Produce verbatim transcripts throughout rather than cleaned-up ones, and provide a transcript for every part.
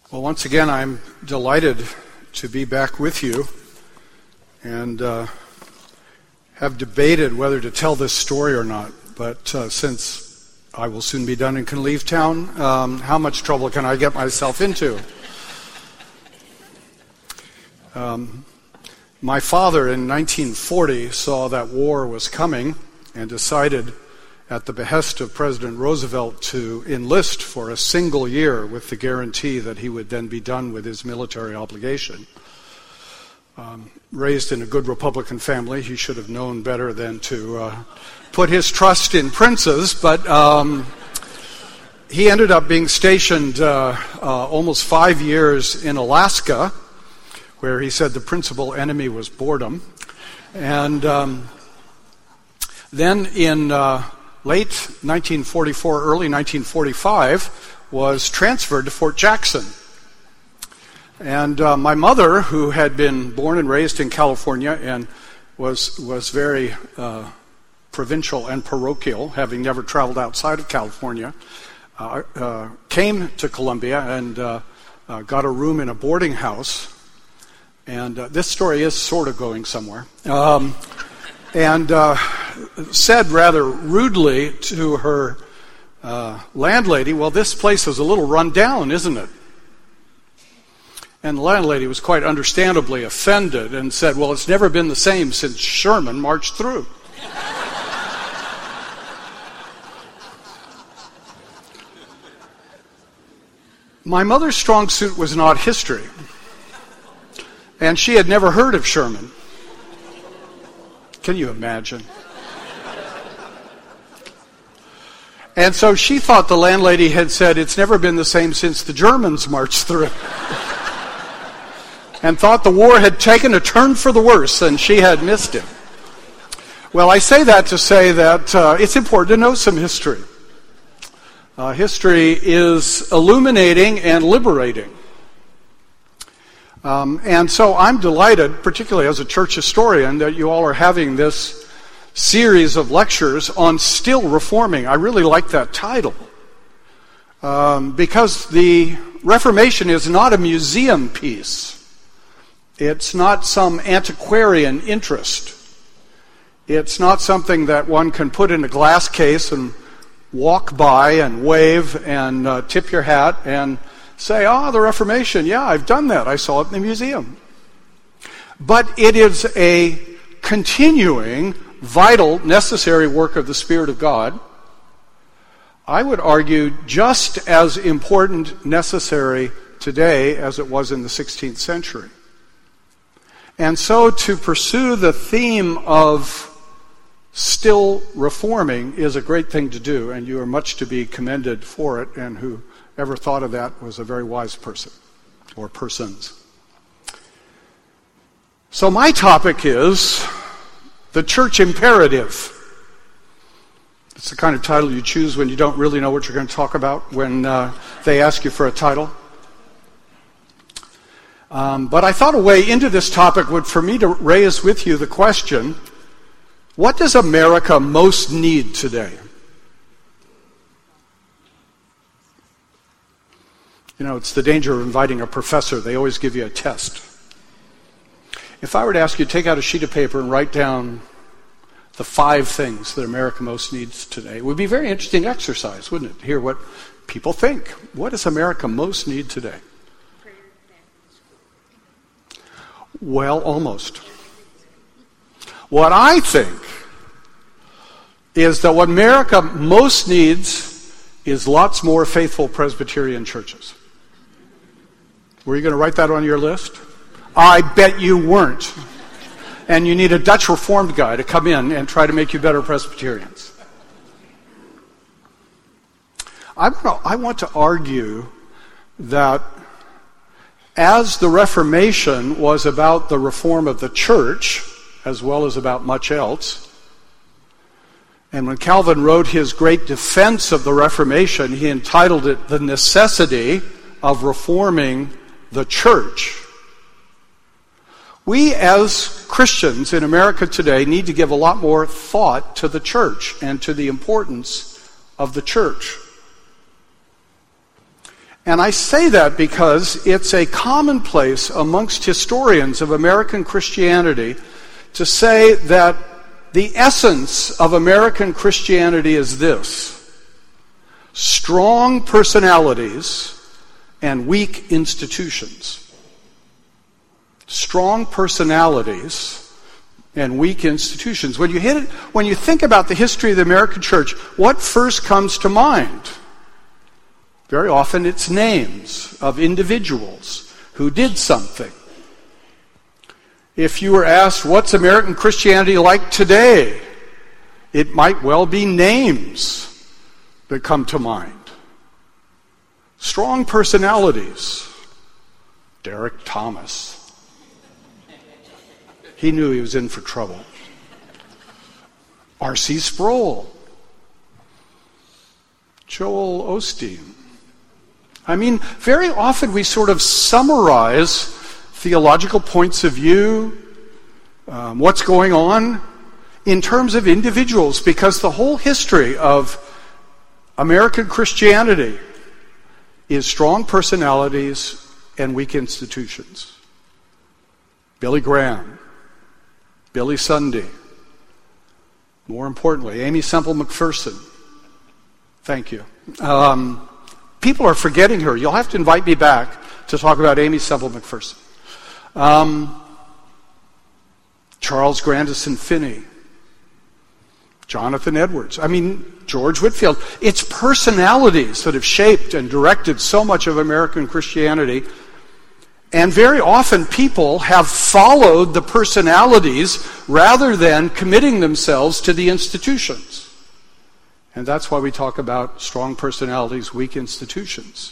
Well, once again, I'm delighted to be back with you and uh, have debated whether to tell this story or not. But uh, since I will soon be done and can leave town, um, how much trouble can I get myself into? Um, my father in nineteen forty saw that war was coming and decided at the behest of President Roosevelt to enlist for a single year with the guarantee that he would then be done with his military obligation. Um, raised in a good Republican family, he should have known better than to uh, put his trust in princes, but um, he ended up being stationed uh, uh, almost five years in Alaska, where he said the principal enemy was boredom. And um, then in uh, late nineteen forty-four, early nineteen forty-five, was transferred to Fort Jackson. And uh, my mother, who had been born and raised in California and was was very uh, provincial and parochial, having never traveled outside of California, uh, uh, came to Columbia and uh, uh, got a room in a boarding house. And uh, this story is sort of going somewhere. Um, and uh, said rather rudely to her uh, landlady, well, this place is a little run down, isn't it? And the landlady was quite understandably offended and said, well, it's never been the same since Sherman marched through. My mother's strong suit was not history, and she had never heard of Sherman. Can you imagine? And so she thought the landlady had said, it's never been the same since the Germans marched through. And thought the war had taken a turn for the worse, and she had missed it. Well, I say that to say that uh, it's important to know some history. Uh, history is illuminating and liberating. Um, and so I'm delighted, particularly as a church historian, that you all are having this series of lectures on Still Reforming. I really like that title. Um, because the Reformation is not a museum piece. It's not some antiquarian interest. It's not something that one can put in a glass case and walk by and wave and uh, tip your hat and say, oh, the Reformation, yeah, I've done that. I saw it in the museum. But it is a continuing, vital, necessary work of the Spirit of God. I would argue just as important, necessary today as it was in the sixteenth century. And so to pursue the theme of still reforming is a great thing to do, and you are much to be commended for it, and who ever thought of that was a very wise person, or persons. So my topic is the church imperative. It's the kind of title you choose when you don't really know what you're going to talk about when uh, they ask you for a title. Um, but I thought a way into this topic would for me to raise with you the question, what does America most need today? You know, it's the danger of inviting a professor. They always give you a test. If I were to ask you to take out a sheet of paper and write down the five things that America most needs today, it would be a very interesting exercise, wouldn't it? To hear what people think. What does America most need today? Well, almost. What I think is that what America most needs is lots more faithful Presbyterian churches. Were you going to write that on your list? I bet you weren't. And you need a Dutch Reformed guy to come in and try to make you better Presbyterians. I want to, I want to argue that as the Reformation was about the reform of the church, as well as about much else, and when Calvin wrote his great defense of the Reformation, he entitled it The Necessity of Reforming the Church. We as Christians in America today need to give a lot more thought to the church and to the importance of the church. And I say that because it's a commonplace amongst historians of American Christianity to say that the essence of American Christianity is this: strong personalities and weak institutions. Strong personalities and weak institutions. When you hit it, when you think about the history of the American church, what first comes to mind? Very often it's names of individuals who did something. If you were asked, what's American Christianity like today? It might well be names that come to mind. Strong personalities. Derek Thomas. He knew he was in for trouble. R C Sproul. Joel Osteen. I mean, very often we sort of summarize theological points of view, um, what's going on, in terms of individuals, because the whole history of American Christianity is strong personalities and weak institutions. Billy Graham, Billy Sunday, more importantly, Aimee Semple McPherson. Thank you. Um, people are forgetting her. You'll have to invite me back to talk about Aimee Semple McPherson. Um, Charles Grandison Finney, Jonathan Edwards. I mean, George Whitefield. It's personalities that have shaped and directed so much of American Christianity. And very often people have followed the personalities rather than committing themselves to the institutions. And that's why we talk about strong personalities, weak institutions.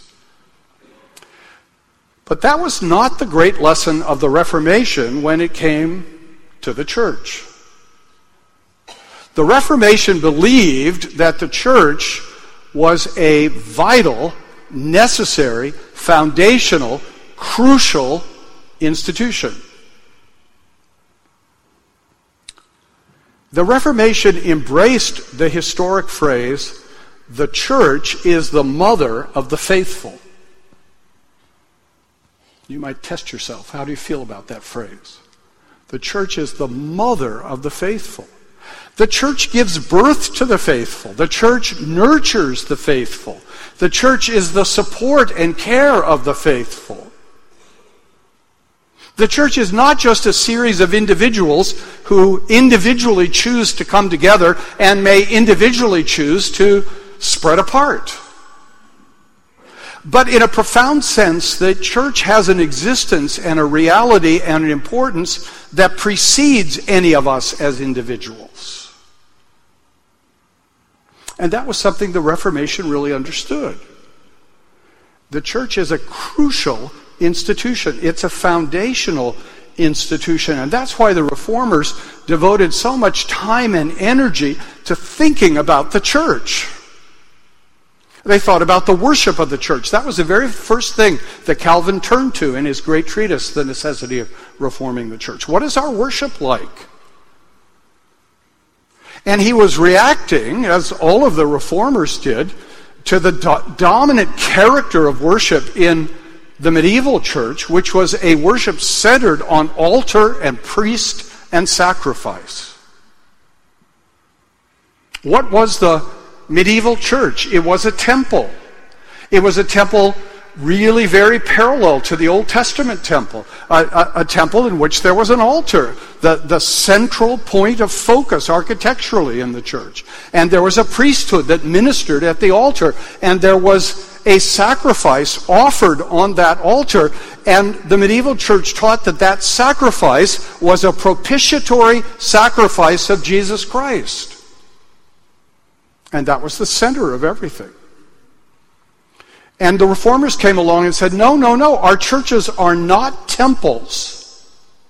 But that was not the great lesson of the Reformation when it came to the church. The Reformation believed that the church was a vital, necessary, foundational, crucial institution. The Reformation embraced the historic phrase, the church is the mother of the faithful. You might test yourself. How do you feel about that phrase? The church is the mother of the faithful. The church gives birth to the faithful. The church nurtures the faithful. The church is the support and care of the faithful. The church is not just a series of individuals who individually choose to come together and may individually choose to spread apart. But in a profound sense, the church has an existence and a reality and an importance that precedes any of us as individuals. And that was something the Reformation really understood. The church is a crucial institution. It's a foundational institution. And that's why the Reformers devoted so much time and energy to thinking about the church. They thought about the worship of the church. That was the very first thing that Calvin turned to in his great treatise, The Necessity of Reforming the Church. What is our worship like? And he was reacting, as all of the Reformers did, to the do- dominant character of worship in the medieval church, which was a worship centered on altar and priest and sacrifice. What was the medieval church? It was a temple. It was a temple really very parallel to the Old Testament temple, a, a, a temple in which there was an altar, the, the central point of focus architecturally in the church. And there was a priesthood that ministered at the altar, and there was a sacrifice offered on that altar, and the medieval church taught that that sacrifice was a propitiatory sacrifice of Jesus Christ. And that was the center of everything. And the Reformers came along and said, no, no, no, our churches are not temples.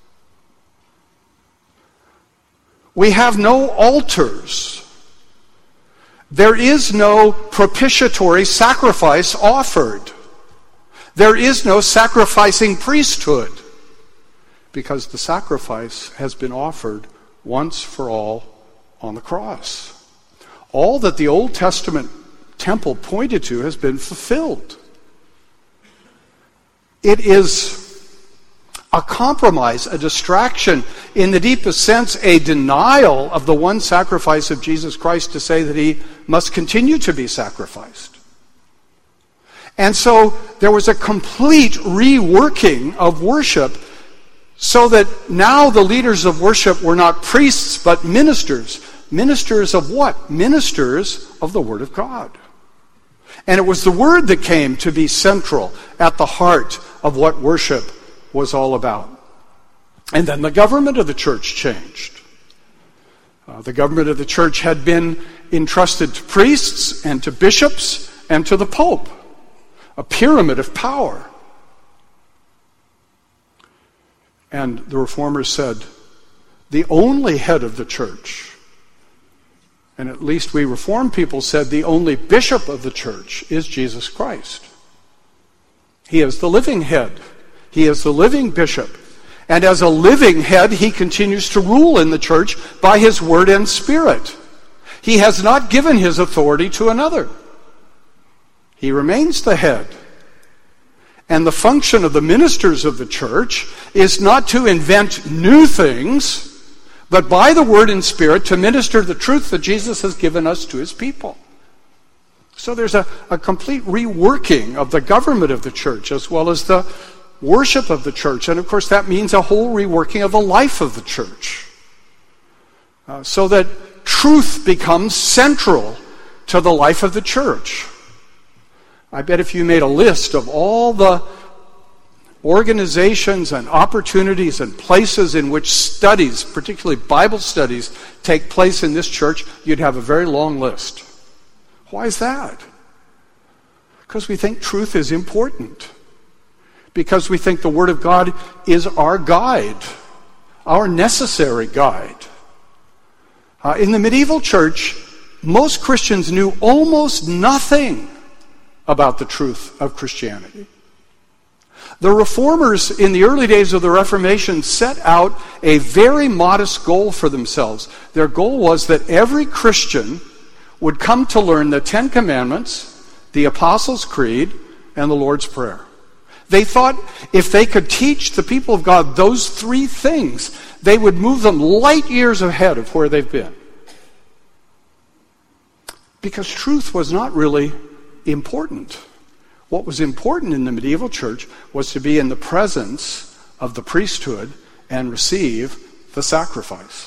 We have no altars. There is no propitiatory sacrifice offered. There is no sacrificing priesthood, because the sacrifice has been offered once for all on the cross. All that the Old Testament temple pointed to has been fulfilled. it is a compromise, a distraction, in the deepest sense, a denial of the one sacrifice of Jesus Christ to say that he must continue to be sacrificed. And so there was a complete reworking of worship so that now the leaders of worship were not priests but ministers. Ministers of what? Ministers of the Word of God. And it was the Word that came to be central at the heart of what worship was all about. And then the government of the church changed. Uh, the government of the church had been entrusted to priests and to bishops and to the Pope, a pyramid of power. And the Reformers said, the only head of the church, and at least we Reformed people said the only bishop of the church, is Jesus Christ. He is the living head. He is the living bishop. And as a living head, he continues to rule in the church by his word and spirit. He has not given his authority to another. He remains the head. And the function of the ministers of the church is not to invent new things, but by the word and spirit to minister the truth that Jesus has given us to his people. So there's a, a complete reworking of the government of the church as well as the worship of the church. And of course that means a whole reworking of the life of the church. Uh, so that truth becomes central to the life of the church. I bet if you made a list of all the organizations and opportunities and places in which studies, particularly Bible studies, take place in this church, you'd have a very long list. Why is that? Because we think truth is important. Because we think the Word of God is our guide, our necessary guide. Uh, in the medieval church, most Christians knew almost nothing about the truth of Christianity. The Reformers in the early days of the Reformation set out a very modest goal for themselves. Their goal was that every Christian would come to learn the Ten Commandments, the Apostles' Creed, and the Lord's Prayer. They thought if they could teach the people of God those three things, they would move them light years ahead of where they've been. Because truth was not really important. What was important in the medieval church was to be in the presence of the priesthood and receive the sacrifice.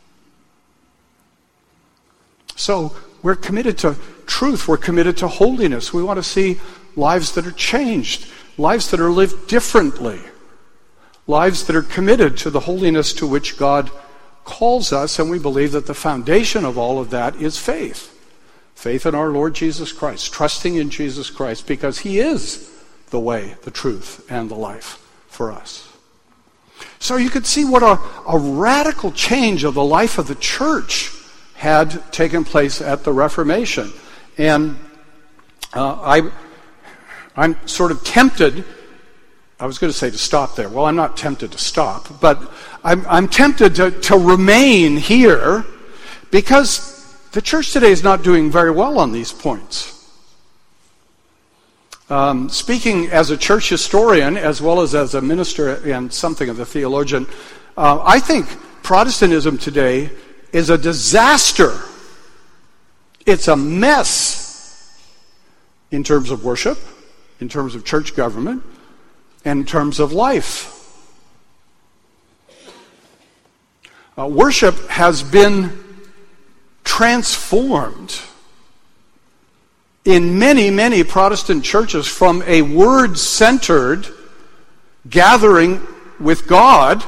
So we're committed to truth. We're committed to holiness. We want to see lives that are changed, lives that are lived differently, lives that are committed to the holiness to which God calls us, and we believe that the foundation of all of that is faith. Faith in our Lord Jesus Christ, trusting in Jesus Christ, because he is the way, the truth, and the life for us. So you could see what a, a radical change of the life of the church had taken place at the Reformation. And uh, I, I'm sort of tempted, I was going to say to stop there. Well, I'm not tempted to stop, but I'm, I'm tempted to, to remain here because the church today is not doing very well on these points. Um, speaking as a church historian, as well as as a minister and something of a theologian, uh, I think Protestantism today is a disaster. It's a mess in terms of worship, in terms of church government, and in terms of life. Uh, worship has been transformed in many, many Protestant churches from a word-centered gathering with God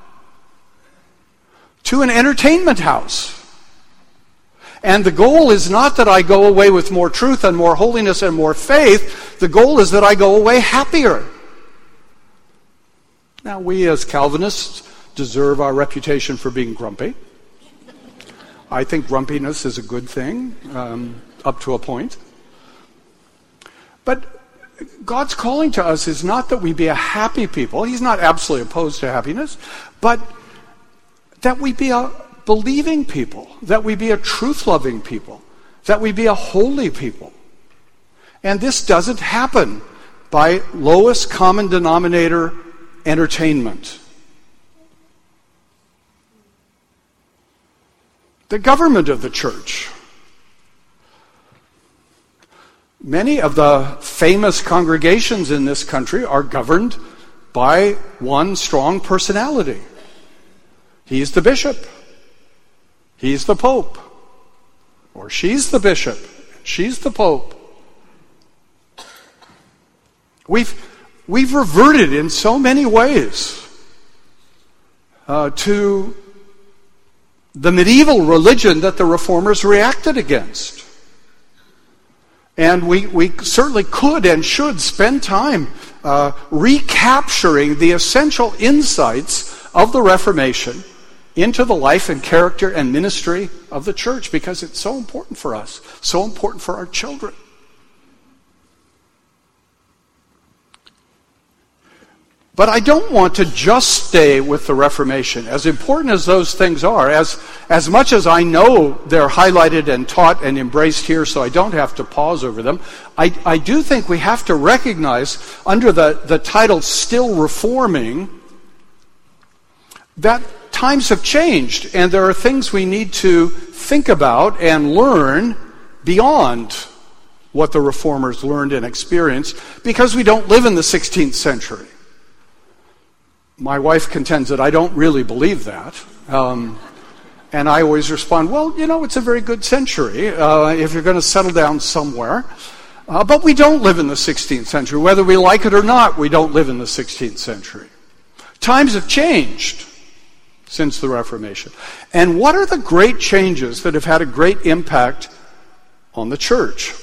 to an entertainment house. And the goal is not that I go away with more truth and more holiness and more faith. The goal is that I go away happier. Now, we as Calvinists deserve our reputation for being grumpy. I think grumpiness is a good thing, um, up to a point. But God's calling to us is not that we be a happy people. He's not absolutely opposed to happiness, but that we be a believing people, that we be a truth-loving people, that we be a holy people. And this doesn't happen by lowest common denominator entertainment. The government of the church. Many of the famous congregations in this country are governed by one strong personality. He's the bishop. He's the pope. Or she's the bishop. She's the pope. We've, we've reverted in so many ways uh, to the medieval religion that the Reformers reacted against. And we, we certainly could and should spend time uh, recapturing the essential insights of the Reformation into the life and character and ministry of the church, because it's so important for us, so important for our children. But I don't want to just stay with the Reformation. As important as those things are, as, as much as I know they're highlighted and taught and embraced here, so I don't have to pause over them, I, I do think we have to recognize, under the, the title Still Reforming, that times have changed, and there are things we need to think about and learn beyond what the Reformers learned and experienced, because we don't live in the sixteenth century. My wife contends that I don't really believe that. Um, and I always respond, well, you know, it's a very good century uh, if you're going to settle down somewhere. Uh, but we don't live in the sixteenth century. Whether we like it or not, we don't live in the sixteenth century. Times have changed since the Reformation. And what are the great changes that have had a great impact on the church?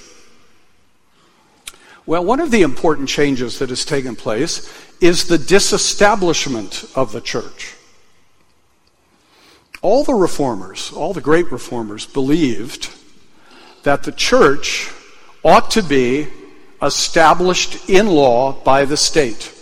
Well, one of the important changes that has taken place is the disestablishment of the church. All the reformers, all the great reformers, believed that the church ought to be established in law by the state.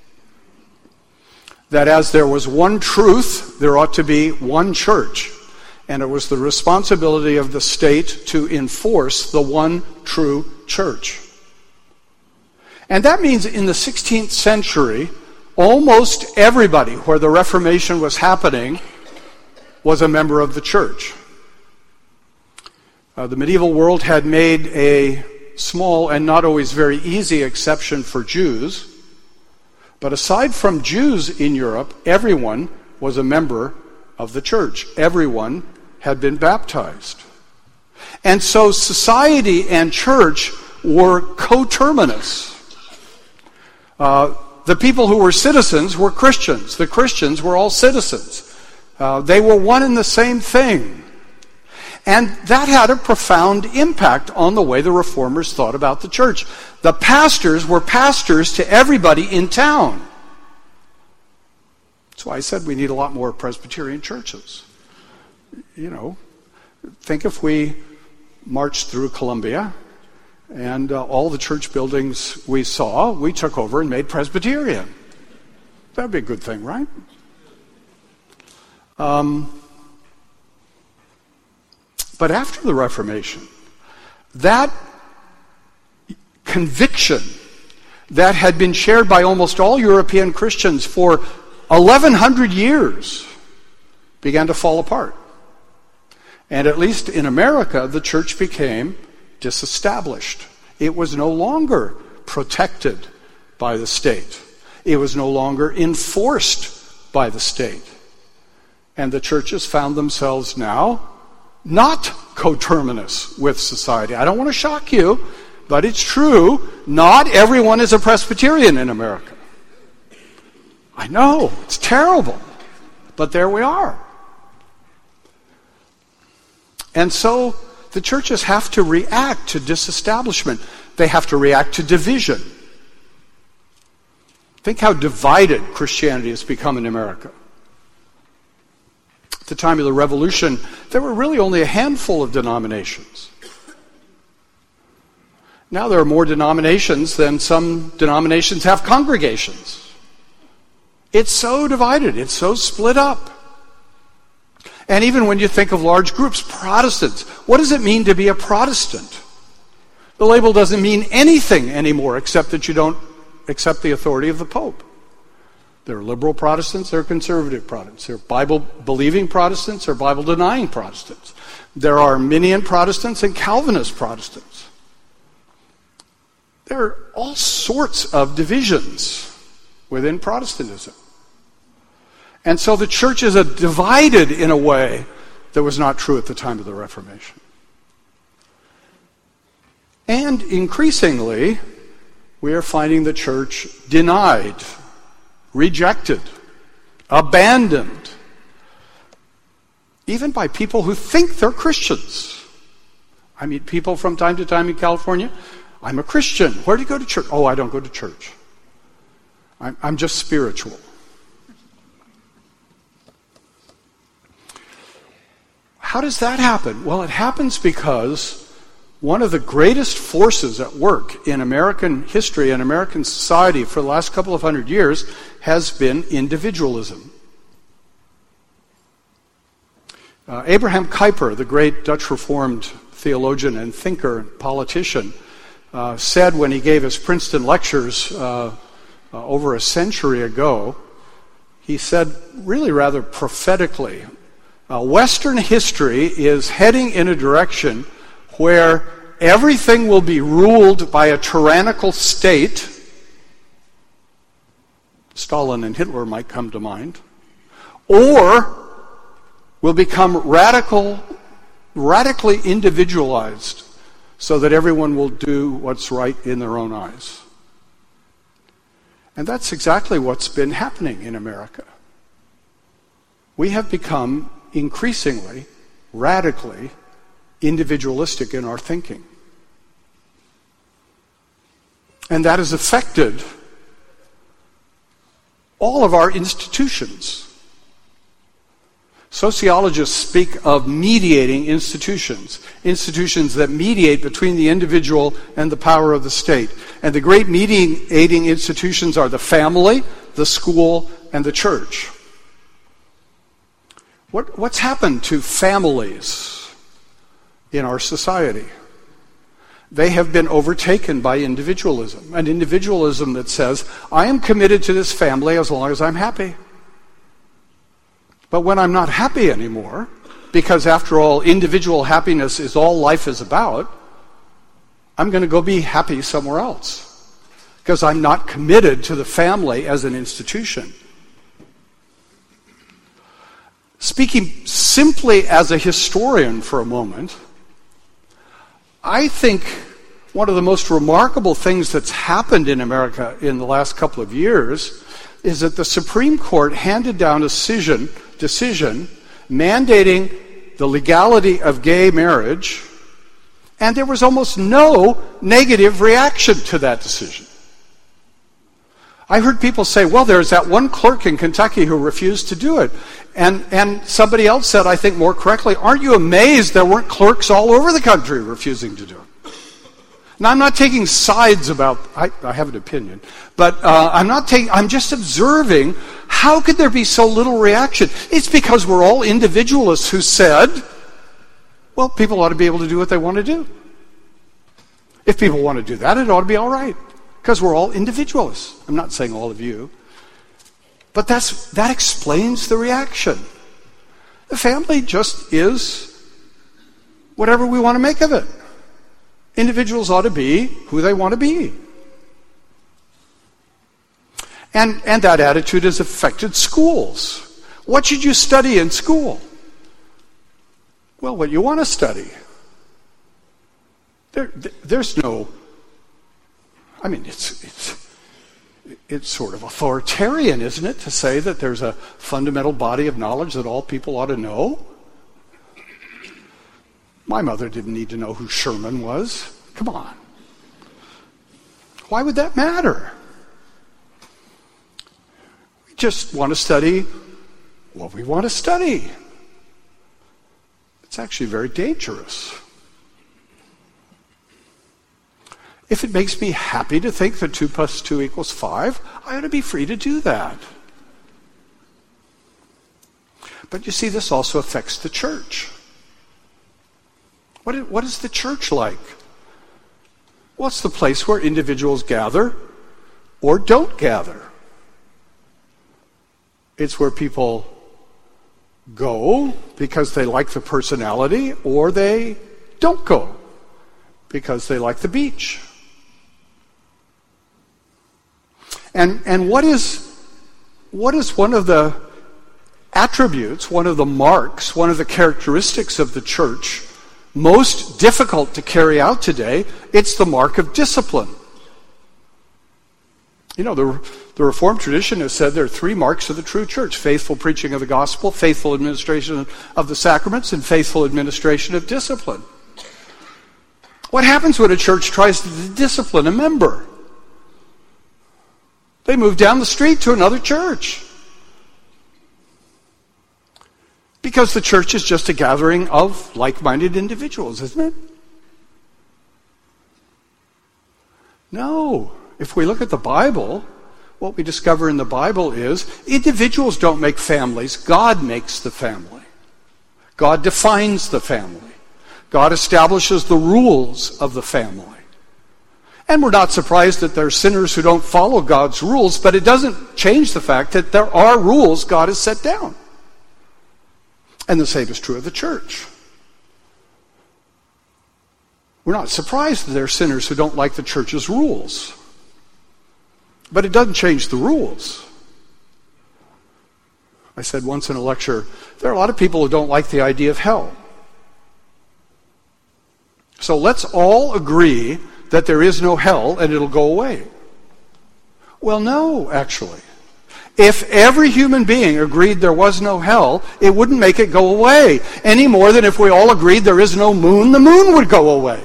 That as there was one truth, there ought to be one church. And it was the responsibility of the state to enforce the one true church. And that means in the sixteenth century, almost everybody where the Reformation was happening was a member of the church. Uh, the medieval world had made a small and not always very easy exception for Jews. But aside from Jews in Europe, everyone was a member of the church. Everyone had been baptized. And so society and church were coterminous. Uh, the people who were citizens were Christians. The Christians were all citizens. Uh, they were one and the same thing. And that had a profound impact on the way the Reformers thought about the church. The pastors were pastors to everybody in town. That's why I said we need a lot more Presbyterian churches. You know, think if we marched through Columbia and uh, all the church buildings we saw, we took over and made Presbyterian. That would be a good thing, right? Um, but after the Reformation, that conviction that had been shared by almost all European Christians for eleven hundred years began to fall apart. And at least in America, the church became disestablished. It was no longer protected by the state. It was no longer enforced by the state. And the churches found themselves now not coterminous with society. I don't want to shock you, but it's true. Not everyone is a Presbyterian in America. I know, it's terrible. But there we are. And so the churches have to react to disestablishment. They have to react to division. Think how divided Christianity has become in America. At the time of the Revolution, there were really only a handful of denominations. Now there are more denominations than some denominations have congregations. It's so divided. It's so split up. And even when you think of large groups, Protestants, what does it mean to be a Protestant? The label doesn't mean anything anymore except that you don't accept the authority of the Pope. There are liberal Protestants, there are conservative Protestants. There are Bible-believing Protestants, there are Bible-denying Protestants. There are Arminian Protestants and Calvinist Protestants. There are all sorts of divisions within Protestantism. And so the church is a divided in a way that was not true at the time of the Reformation. And increasingly, we are finding the church denied, rejected, abandoned, even by people who think they're Christians. I meet people from time to time in California. I'm a Christian. Where do you go to church? Oh, I don't go to church. I'm, I'm just spiritual. How does that happen? Well, it happens because one of the greatest forces at work in American history and American society for the last couple of hundred years has been individualism. Uh, Abraham Kuyper, the great Dutch Reformed theologian and thinker and politician, uh, said when he gave his Princeton lectures uh, uh, over a century ago, he said really rather prophetically, uh, Western history is heading in a direction where everything will be ruled by a tyrannical state. Stalin and Hitler might come to mind. Or will become radical, radically individualized so that everyone will do what's right in their own eyes. And that's exactly what's been happening in America. We have become increasingly, radically individualistic in our thinking. And that has affected all of our institutions. Sociologists speak of mediating institutions, institutions that mediate between the individual and the power of the state. And the great mediating institutions are the family, the school, and the church. What, what's happened to families in our society? They have been overtaken by individualism, an individualism that says, I am committed to this family as long as I'm happy. But when I'm not happy anymore, because after all, individual happiness is all life is about, I'm going to go be happy somewhere else, because I'm not committed to the family as an institution. Speaking simply as a historian for a moment, I think one of the most remarkable things that's happened in America in the last couple of years is that the Supreme Court handed down a decision, decision mandating the legality of gay marriage, and there was almost no negative reaction to that decision. I heard people say, well, there's that one clerk in Kentucky who refused to do it. And, and somebody else said, I think more correctly, aren't you amazed there weren't clerks all over the country refusing to do it? Now, I'm not taking sides about, I, I have an opinion, but uh, I'm not taking, I'm just observing how could there be so little reaction? It's because we're all individualists who said, well, people ought to be able to do what they want to do. If people want to do that, it ought to be all right. Because we're all individualists. I'm not saying all of you. But that's that explains the reaction. The family just is whatever we want to make of it. Individuals ought to be who they want to be. And, and that attitude has affected schools. What should you study in school? Well, what you want to study. There, there's no... I mean, it's, it's it's sort of authoritarian, isn't it, to say that there's a fundamental body of knowledge that all people ought to know? My mother didn't need to know who Sherman was. Come on. Why would that matter? We just want to study what we want to study. It's actually very dangerous. If it makes me happy to think that two plus two equals five, I ought to be free to do that. But you see, this also affects the church. What is, what is the church like? Well, it's the place where individuals gather or don't gather. It's where people go because they like the personality, or they don't go because they like the beach. And and what is what is one of the attributes, one of the marks, one of the characteristics of the church most difficult to carry out today? It's the mark of discipline. You know, the, the Reformed tradition has said there are three marks of the true church: faithful preaching of the gospel, faithful administration of the sacraments, and faithful administration of discipline. What happens when a church tries to discipline a member? They move down the street to another church. Because the church is just a gathering of like-minded individuals, isn't it? No. If we look at the Bible, what we discover in the Bible is individuals don't make families. God makes the family. God defines the family. God establishes the rules of the family. And we're not surprised that there are sinners who don't follow God's rules, but it doesn't change the fact that there are rules God has set down. And the same is true of the church. We're not surprised that there are sinners who don't like the church's rules. But it doesn't change the rules. I said once in a lecture, there are a lot of people who don't like the idea of hell. So let's all agree that there is no hell and it'll go away. Well, no, actually. If every human being agreed there was no hell, it wouldn't make it go away, any more than if we all agreed there is no moon, the moon would go away.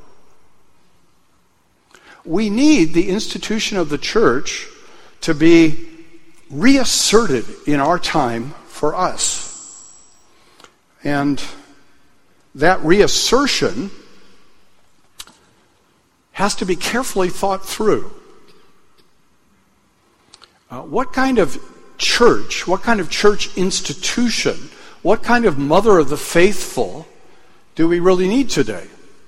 We need the institution of the church to be reasserted in our time for us. And that reassertion has to be carefully thought through. Uh, what kind of church, what kind of church institution, what kind of mother of the faithful do we really need today?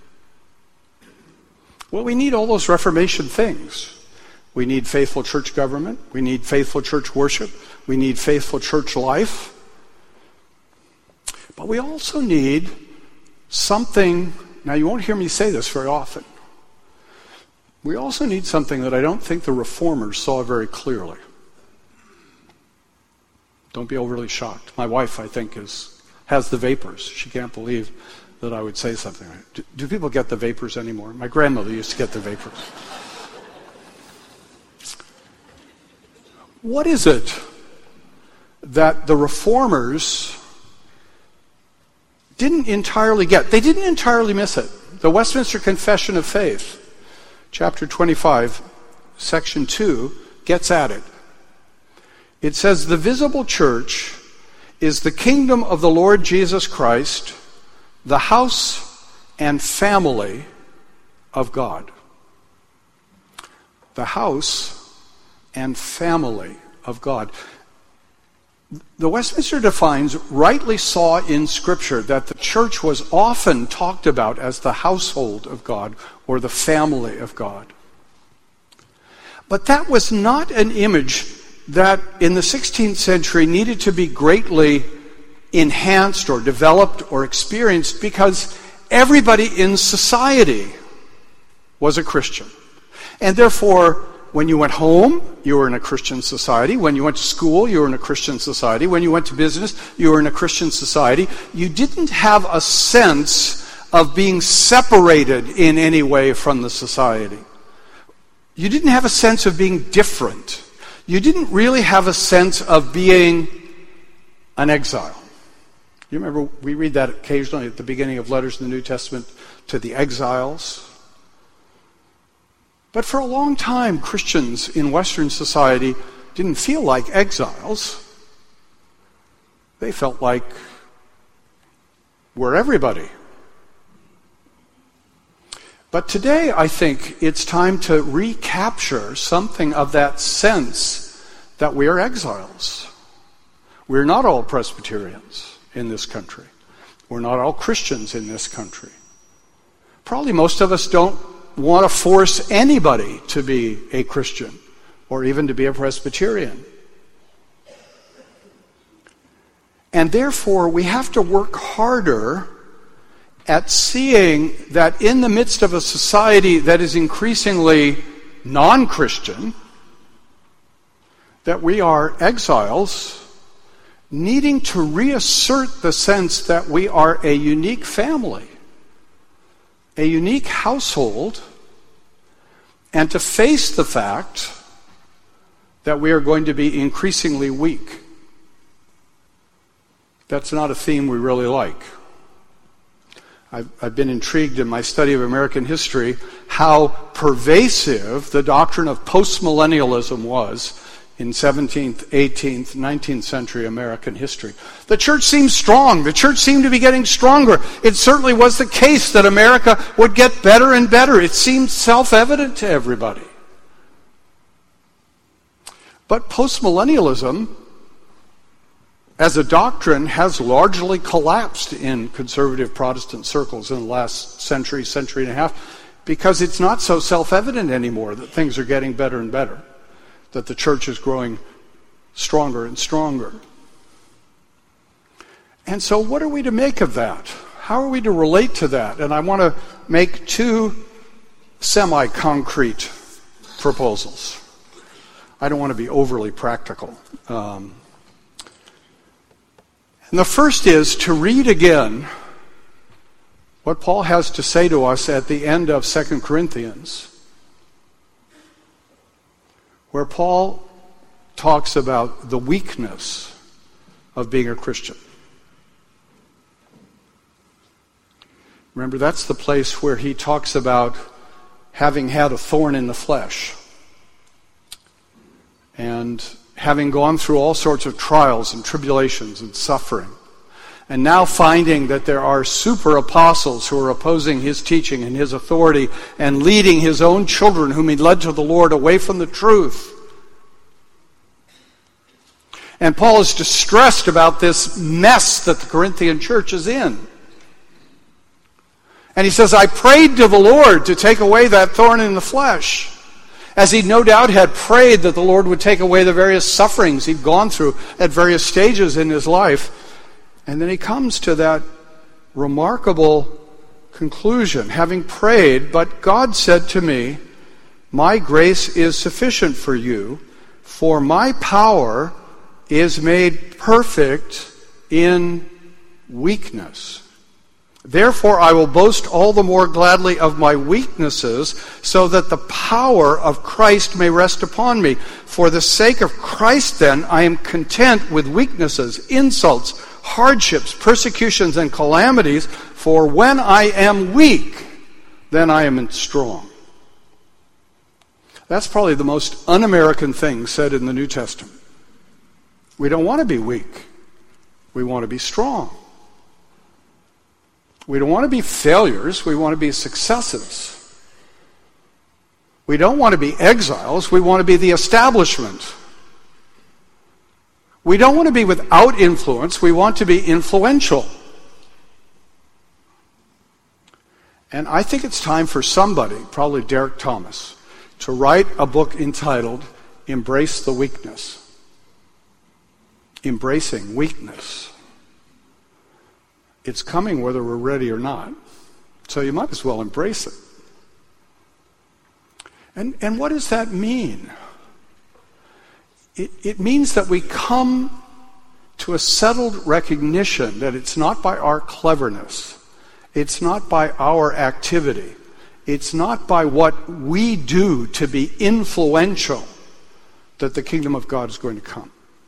Well, we need all those Reformation things. We need faithful church government. We need faithful church worship. We need faithful church life. But we also need something, now you won't hear me say this very often. We also need something that I don't think the Reformers saw very clearly. Don't be overly shocked. My wife, I think, is has the vapors. She can't believe that I would say something. Do, do people get the vapors anymore? My grandmother used to get the vapors. What is it that the Reformers didn't entirely get? They didn't entirely miss it. The Westminster Confession of Faith, chapter twenty-five, section two, gets at it. It says, the visible church is the kingdom of the Lord Jesus Christ, the house and family of God. The house and family of God. The Westminster Defines rightly saw in Scripture that the church was often talked about as the household of God or the family of God. But that was not an image that in the sixteenth century needed to be greatly enhanced or developed or experienced, because everybody in society was a Christian. And therefore, when you went home, you were in a Christian society. When you went to school, you were in a Christian society. When you went to business, you were in a Christian society. You didn't have a sense of being separated in any way from the society. You didn't have a sense of being different. You didn't really have a sense of being an exile. You remember, we read that occasionally at the beginning of letters in the New Testament to the exiles. But for a long time, Christians in Western society didn't feel like exiles. They felt like we're everybody. But today, I think it's time to recapture something of that sense that we are exiles. We're not all Presbyterians in this country. We're not all Christians in this country. Probably most of us don't want to force anybody to be a Christian or even to be a Presbyterian. And therefore, we have to work harder at seeing that in the midst of a society that is increasingly non-Christian, that we are exiles needing to reassert the sense that we are a unique family, a unique household, and to face the fact that we are going to be increasingly weak. That's not a theme we really like. I've, I've been intrigued in my study of American history how pervasive the doctrine of postmillennialism was in seventeenth, eighteenth, nineteenth century American history. The church seemed strong. The church seemed to be getting stronger. It certainly was the case that America would get better and better. It seemed self-evident to everybody. But postmillennialism, as a doctrine, has largely collapsed in conservative Protestant circles in the last century, century and a half, because it's not so self-evident anymore that things are getting better and better, that the church is growing stronger and stronger. And so what are we to make of that? How are we to relate to that? And I want to make two semi-concrete proposals. I don't want to be overly practical. Um, and the first is to read again what Paul has to say to us at the end of Second Corinthians, where Paul talks about the weakness of being a Christian. Remember, that's the place where he talks about having had a thorn in the flesh and having gone through all sorts of trials and tribulations and suffering, and now finding that there are super apostles who are opposing his teaching and his authority and leading his own children whom he led to the Lord away from the truth. And Paul is distressed about this mess that the Corinthian church is in. And he says, I prayed to the Lord to take away that thorn in the flesh, as he no doubt had prayed that the Lord would take away the various sufferings he'd gone through at various stages in his life. And then he comes to that remarkable conclusion, having prayed, but God said to me, my grace is sufficient for you, for my power is made perfect in weakness. Therefore I will boast all the more gladly of my weaknesses, so that the power of Christ may rest upon me. For the sake of Christ, then, I am content with weaknesses, insults, hardships, persecutions, and calamities, for when I am weak, then I am strong. That's probably the most un-American thing said in the New Testament. We don't want to be weak. We want to be strong. We don't want to be failures. We want to be successes. We don't want to be exiles. We want to be the establishment. We don't want to be without influence. We want to be influential. And I think it's time for somebody, probably Derek Thomas, to write a book entitled Embrace the Weakness. Embracing weakness. It's coming whether we're ready or not. So you might as well embrace it. And, and what does that mean? It, it means that we come to a settled recognition that it's not by our cleverness, it's not by our activity, it's not by what we do to be influential that the kingdom of God is going to come.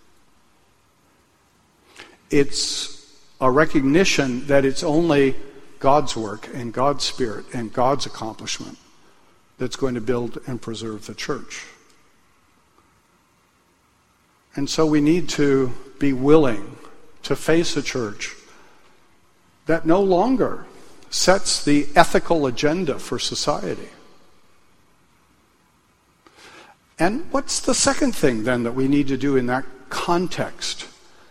It's a recognition that it's only God's work and God's Spirit and God's accomplishment that's going to build and preserve the church. And so we need to be willing to face a church that no longer sets the ethical agenda for society. And what's the second thing then that we need to do in that context?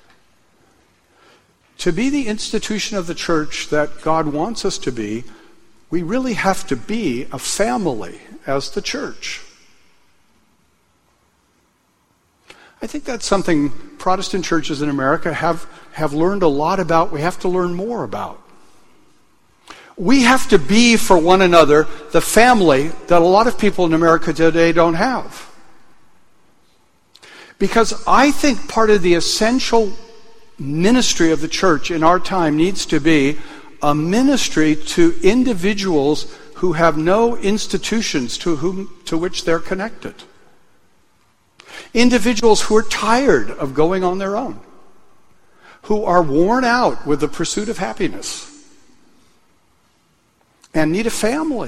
To be the institution of the church that God wants us to be, we really have to be a family as the church. I think that's something Protestant churches in America have, have learned a lot about. We have to learn more about. We have to be for one another the family that a lot of people in America today don't have. Because I think part of the essential ministry of the church in our time needs to be a ministry to individuals who have no institutions to whom to which they're connected. Individuals who are tired of going on their own, who are worn out with the pursuit of happiness, and need a family,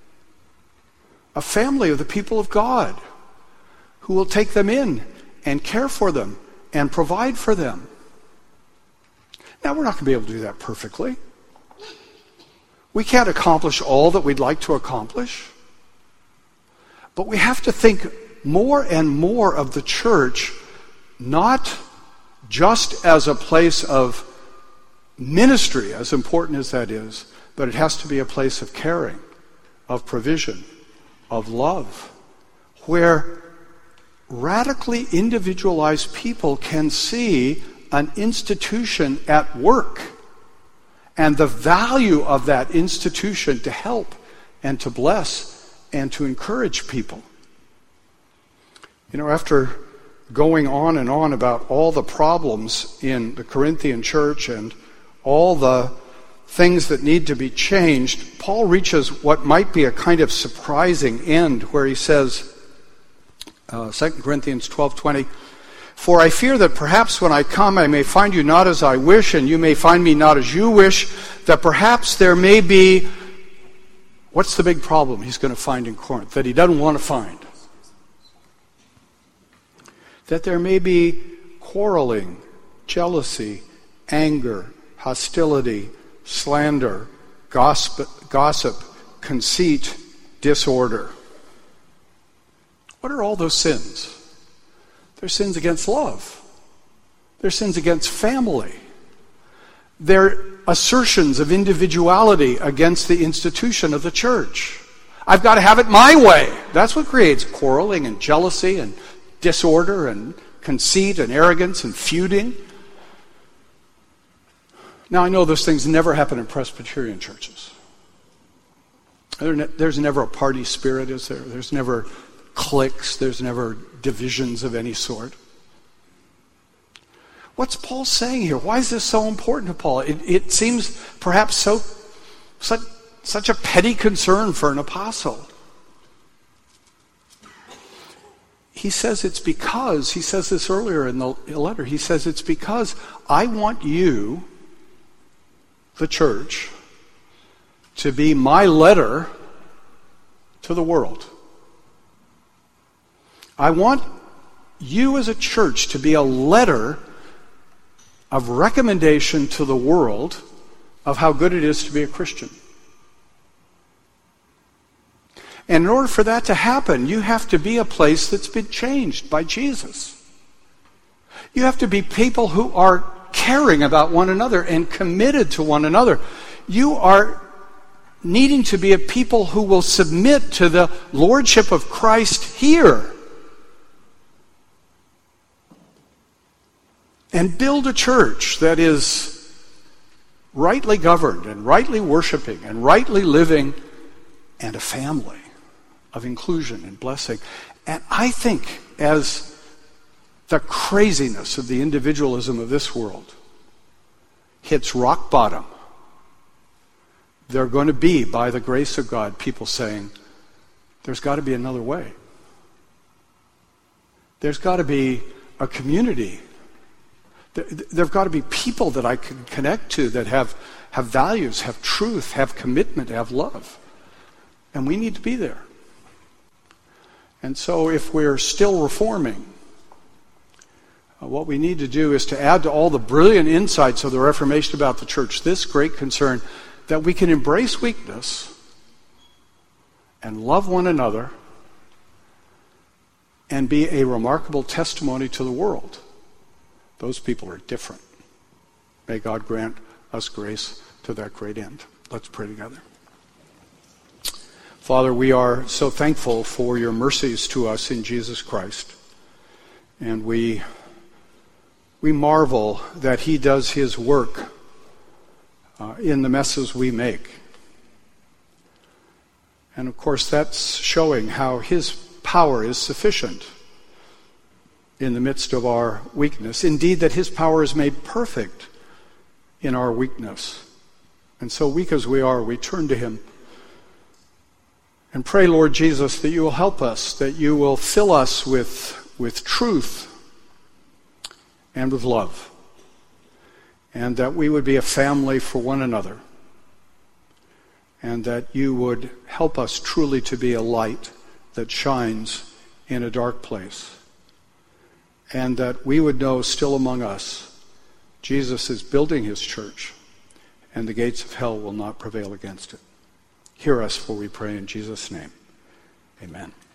a family of the people of God, who will take them in and care for them and provide for them. Now, we're not going to be able to do that perfectly. We can't accomplish all that we'd like to accomplish. But we have to think more and more of the church not just as a place of ministry, as important as that is, but it has to be a place of caring, of provision, of love, where radically individualized people can see an institution at work and the value of that institution to help and to bless and to encourage people. You know, after going on and on about all the problems in the Corinthian church and all the things that need to be changed, Paul reaches what might be a kind of surprising end where he says, uh, Second Corinthians twelve twenty, "For I fear that perhaps when I come I may find you not as I wish, and you may find me not as you wish, that perhaps there may be..." What's the big problem he's going to find in Corinth that he doesn't want to find? That there may be quarreling, jealousy, anger, hostility, slander, gossip, gossip, conceit, disorder. What are all those sins? They're sins against love. They're sins against family. They're assertions of individuality against the institution of the church. I've got to have it my way. That's what creates quarreling and jealousy and disorder and conceit and arrogance and feuding. Now, I know those things never happen in Presbyterian churches. There's never a party spirit, is there? There's never cliques. There's never divisions of any sort. What's Paul saying here? Why is this so important to Paul? It, it seems perhaps so such, such a petty concern for an apostle. He says it's because, he says this earlier in the letter, he says it's because I want you, the church, to be my letter to the world. I want you as a church to be a letter of recommendation to the world of how good it is to be a Christian. And in order for that to happen, you have to be a place that's been changed by Jesus. You have to be people who are caring about one another and committed to one another. You are needing to be a people who will submit to the lordship of Christ here. And build a church that is rightly governed and rightly worshiping and rightly living, and a family of inclusion and blessing. And I think as the craziness of the individualism of this world hits rock bottom, there are going to be, by the grace of God, people saying, there's got to be another way. There's got to be a community. There have got to be people that I can connect to that have, have values, have truth, have commitment, have love. And we need to be there. And so if we're still reforming, uh, what we need to do is to add to all the brilliant insights of the Reformation about the church this great concern that we can embrace weakness and love one another and be a remarkable testimony to the world. Those people are different. May God grant us grace to that great end. Let's pray together. Father, we are so thankful for your mercies to us in Jesus Christ. And we, we marvel that he does his work uh, in the messes we make. And of course, that's showing how his power is sufficient in the midst of our weakness. Indeed, that his power is made perfect in our weakness. And so weak as we are, we turn to him and pray, Lord Jesus, that you will help us, that you will fill us with, with truth and with love, and that we would be a family for one another, and that you would help us truly to be a light that shines in a dark place, and that we would know still among us Jesus is building his church, and the gates of hell will not prevail against it. Hear us, for we pray in Jesus' name. Amen.